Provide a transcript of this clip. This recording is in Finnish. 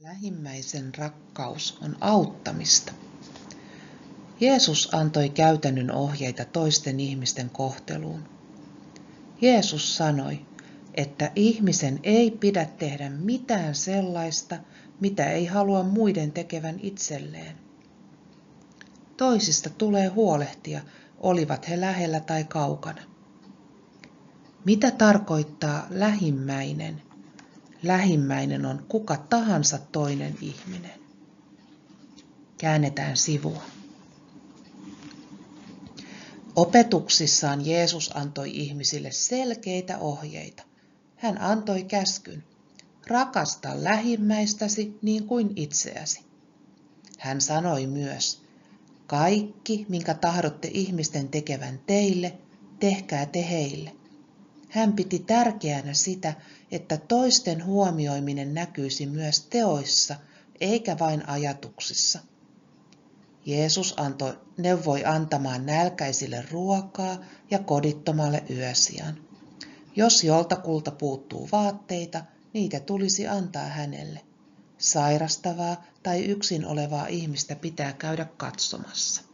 Lähimmäisen rakkaus on auttamista. Jeesus antoi käytännön ohjeita toisten ihmisten kohteluun. Jeesus sanoi, että ihmisen ei pidä tehdä mitään sellaista, mitä ei halua muiden tekevän itselleen. Toisista tulee huolehtia, olivat he lähellä tai kaukana. Mitä tarkoittaa lähimmäinen? Lähimmäinen on kuka tahansa toinen ihminen. Käännetään sivua. Opetuksissaan Jeesus antoi ihmisille selkeitä ohjeita. Hän antoi käskyn: rakasta lähimmäistäsi niin kuin itseäsi. Hän sanoi myös: kaikki, minkä tahdotte ihmisten tekevän teille, tehkää te heille. Hän piti tärkeänä sitä, että toisten huomioiminen näkyisi myös teoissa, eikä vain ajatuksissa. Jeesus neuvoi antamaan nälkäisille ruokaa ja kodittomalle yösijan. Jos joltakulta puuttuu vaatteita, niitä tulisi antaa hänelle. Sairastavaa tai yksin olevaa ihmistä pitää käydä katsomassa.